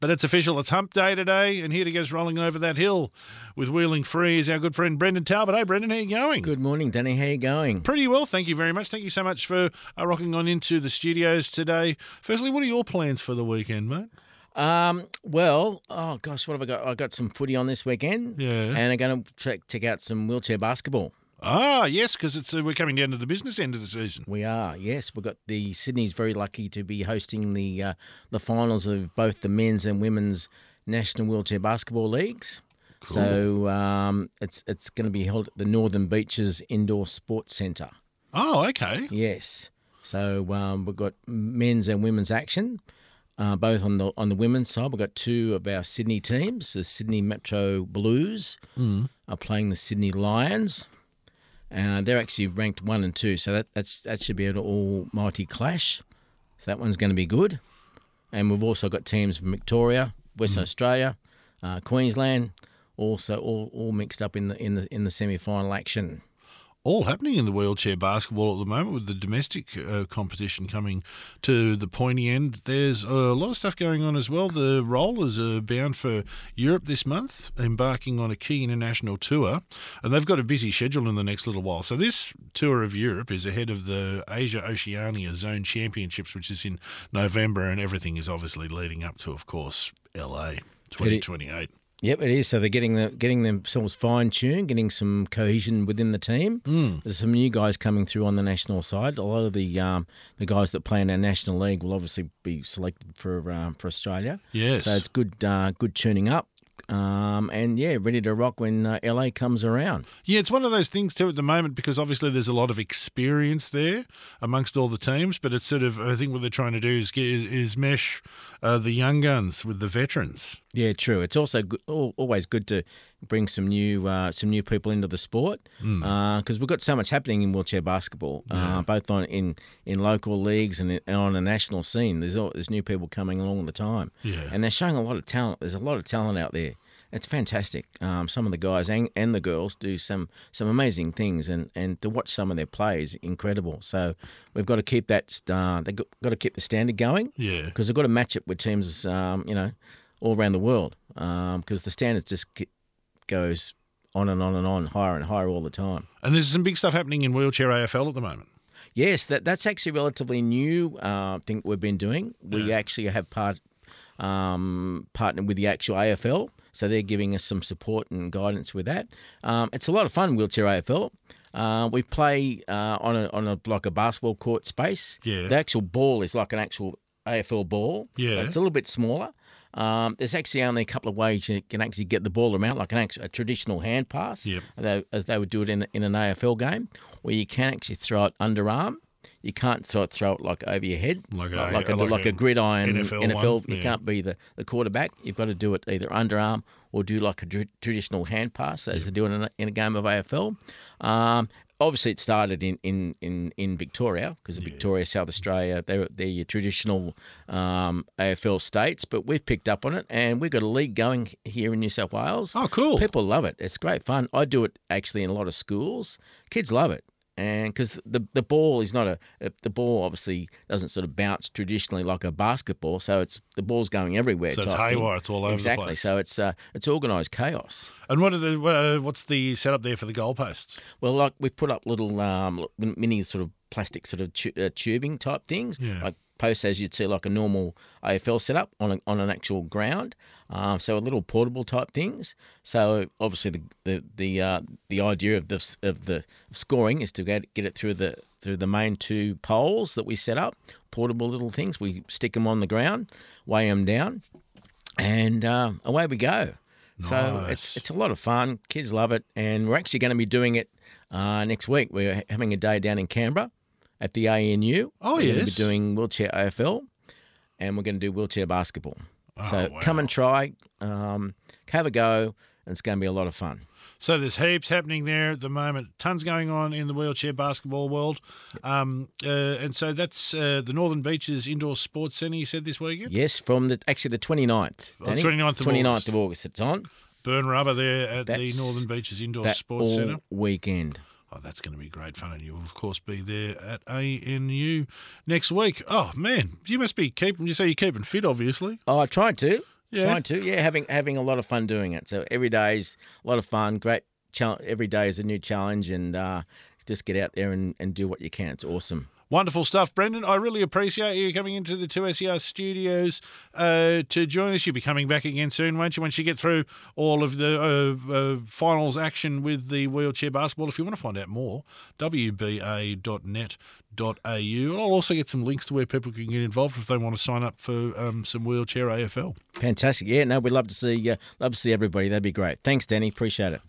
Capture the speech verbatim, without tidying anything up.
But it's official. It's hump day today, and here to get us rolling over that hill with Wheeling Free is our good friend Brendan Talbot. Hey, Brendan, how you going? Good morning, Danny. How you going? Pretty well, thank you very much. Thank you so much for uh, rocking on into the studios today. Firstly, what are your plans for the weekend, mate? Um, well, oh gosh, what have I got? I got some footy on this weekend. Yeah. And I'm going to check, check out some wheelchair basketball. Ah, yes, because it's uh, we're coming down to the business end of the season. We are, yes. We've got the Sydney's very lucky to be hosting the uh, the finals of both the men's and women's National Wheelchair Basketball Leagues. Cool. So um, it's it's going to be held at the Northern Beaches Indoor Sports Centre. Oh, okay. Yes. So um, we've got men's and women's action, uh, both on the on the women's side. We've got two of our Sydney teams. The Sydney Metro Blues Mm. are playing the Sydney Lions. Uh, they're actually ranked one and two, so that that's that should be an almighty clash. So that one's going to be good. And we've also got teams from Victoria, Western mm. Australia, uh, Queensland, also all, all mixed up in the in the in the semi-final action. All happening in the wheelchair basketball at the moment with the domestic uh, competition coming to the pointy end. There's a lot of stuff going on as well. The Rollers are bound for Europe this month, embarking on a key international tour, and they've got a busy schedule in the next little while. So this tour of Europe is ahead of the Asia-Oceania Zone Championships, which is in November, and everything is obviously leading up to, of course, L A twenty twenty-eight. Yep, it is. So they're getting the getting themselves fine-tuned, getting some cohesion within the team. Mm. There's some new guys coming through on the national side. A lot of the um, the guys that play in our national league will obviously be selected for um, for Australia. Yes. So it's good uh, good tuning up. Um, and, yeah, ready to rock when uh, L A comes around. Yeah, it's one of those things, too, at the moment, because obviously there's a lot of experience there amongst all the teams, but it's sort of, I think what they're trying to do is is, is mesh uh, the young guns with the veterans. Yeah, true. It's also good, always good to bring some new uh, some new people into the sport because Mm. uh, we've got so much happening in wheelchair basketball, Yeah. uh, both on in, in local leagues and, in, and on a national scene. There's all, there's new people coming along all the time, Yeah. and they're showing a lot of talent. There's a lot of talent out there. It's fantastic. Um, some of the guys and, and the girls do some some amazing things, and, and to watch some of their play is incredible. So we've got to keep that. Uh, they've got, got to keep the standard going. Yeah. Because they've got to match it with teams, um, you know, all around the world. Because um, the standard just ke- goes on and on and on, higher and higher all the time. And there's some big stuff happening in wheelchair A F L at the moment. Yes, that that's actually relatively new uh, thing we've been doing. We Yeah. actually have part um, partnered with the actual A F L, so they're giving us some support and guidance with that. Um, it's a lot of fun, wheelchair A F L. Uh, we play uh, on a on a like a basketball court space. Yeah. The actual ball is like an actual A F L ball. Yeah. It's a little bit smaller. Um, there's actually only a couple of ways you can actually get the ball around, like an actual, a traditional hand pass, Yep. they, as they would do it in, in an A F L game, where you can actually throw it underarm. You can't throw it, throw it like over your head, Like a- like, a, like like a a gridiron N F L N F L. one, You yeah. can't be the, the quarterback. You've got to do it either underarm or do like a tr- traditional hand pass, as they do in a, in a game of A F L. Um, obviously, it started in, in, in, in Victoria, because of Victoria, South Australia, they're, they're your traditional um, A F L states, but we've picked up on it, and we've got a league going here in New South Wales. Oh, cool. People love it. It's great fun. I do it actually in a lot of schools. Kids love it. And because the the ball is not a, the ball obviously doesn't sort of bounce traditionally like a basketball, so it's the ball's going everywhere. So it's type thing. haywire, it's all over the exactly. place. So it's uh, it's organised chaos. And what are the uh, what's the setup there for the goalposts? Well, like we put up little um, mini sort of plastic sort of tu- uh, tubing type things, Yeah. like posts as you'd see like a normal A F L setup on a, on an actual ground. Um, so a little portable type things. So obviously the the the uh, the idea of the of the scoring is to get get it through the through the main two poles that we set up. Portable little things. We stick them on the ground, weigh them down, and uh, away we go. So Nice. it's it's a lot of fun. Kids love it, and we're actually going to be doing it uh, next week. We're having a day down in Canberra at the A N U. Oh, we're going to yes. be doing wheelchair A F L, and we're going to do wheelchair basketball. Oh, so wow. come and try, um, have a go, and it's going to be a lot of fun. So there's heaps happening there at the moment. Tons going on in the wheelchair basketball world. Um, uh, and so that's uh, the Northern Beaches Indoor Sports Centre, you said, this weekend? Yes, from the actually the twenty-ninth. Oh, Danny. twenty-ninth of twenty-ninth August. of August. It's on. Burn rubber there at the That's- Northern Beaches Indoor That Sports all Centre. weekend. Oh, that's going to be great fun, and you'll, of course, be there at A N U next week. Oh, man, you must be keeping, you say you're keeping fit, obviously. Oh, I tried to. Yeah. Trying to, yeah, having having a lot of fun doing it. So every day is a lot of fun. Great, chal- every day is a new challenge, and uh, just get out there and, and do what you can. It's awesome. Wonderful stuff, Brendan. I really appreciate you coming into the two S E R studios uh, to join us. You'll be coming back again soon, won't you, once you get through all of the uh, uh, finals action with the wheelchair basketball. If you want to find out more, w b a dot net dot a u. And I'll also get some links to where people can get involved if they want to sign up for um, some wheelchair A F L. Fantastic. Yeah, no, we'd love to see uh, love to see everybody. That'd be great. Thanks, Danny. Appreciate it.